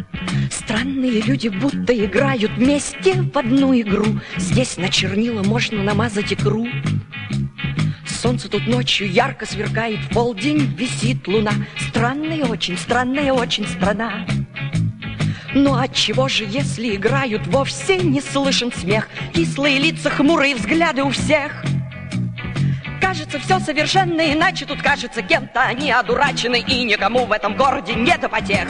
Странные люди будто играют вместе в одну игру. Здесь на чернила можно намазать икру. Солнце тут ночью ярко сверкает, в полдень висит луна. Странная очень страна. Но отчего же, если играют, вовсе не слышен смех? Кислые лица, хмурые взгляды у всех. Кажется, все совершенно иначе. Тут, кажется, кем-то они одурачены, и никому в этом городе не до потех.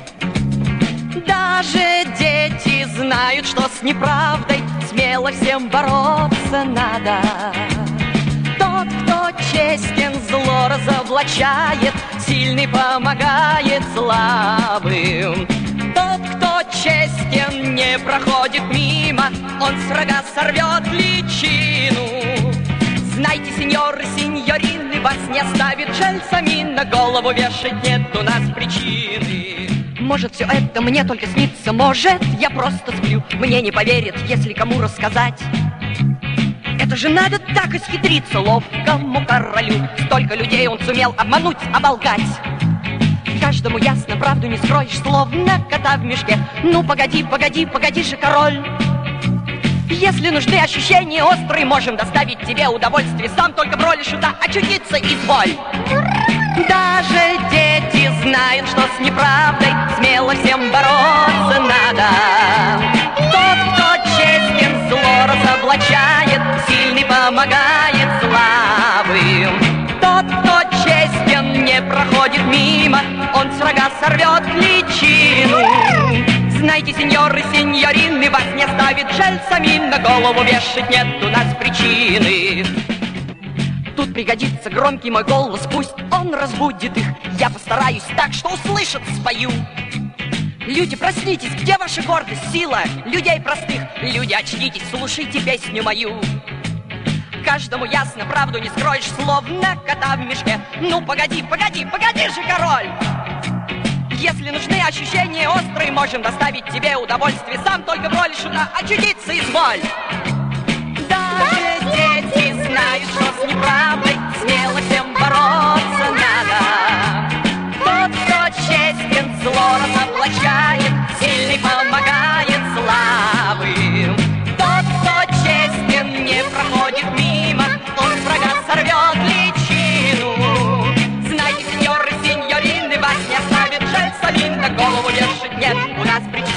Даже дети знают, что с неправдой смело всем бороться надо. Тот, кто честен, зло разоблачает, сильный помогает слабым. Тот, кто честен, не проходит мимо, он с врага сорвет личину. Знайте, сеньоры, сеньорины, вас не оставит Джельсамин, на голову вешать нет у нас причины. Может, все это мне только снится, может, я просто сплю. Мне не поверят, если кому рассказать. Это же надо так исхитриться ловкому королю. Столько людей он сумел обмануть, оболгать. Каждому ясно, правду не скроешь, словно кота в мешке. Ну погоди, погоди, погоди же, король. Если нужны ощущения острые, можем доставить тебе удовольствие. Сам только в роли шута очутиться изволь. Даже дети знают, что с неправдой смело всем бороться надо. Тот, кто честен, зло разоблачает, сильный помогает слабым. Тот, кто честен, не проходит мимо, он с врага сорвет личину. Знайте, сеньоры, сеньорины, вас не оставит Джельсамин, на голову вешать нет у нас причины. Тут пригодится громкий мой голос, пусть он разбудит их. Я постараюсь так, что услышат, спою. Люди, проснитесь, где ваша гордость, сила людей простых? Люди, очнитесь, слушайте песню мою. Каждому ясно, правду не скроешь, словно кота в мешке. Ну погоди, погоди, погоди же, король. Если нужны ощущения острые, можем доставить тебе удовольствие. Сам только в роли шута очутиться изволь. Даже дети знают, что с неправдой смело всем бороться надо. Тот, кто честен, зло разоблачает, сильный помогает слабым. Тот, кто честен, не проходит мимо, он с врага сорвет личину. Знайте, сеньоры, сеньорины, вас не оставит Джельсамин, на голову вешать нет у нас причин.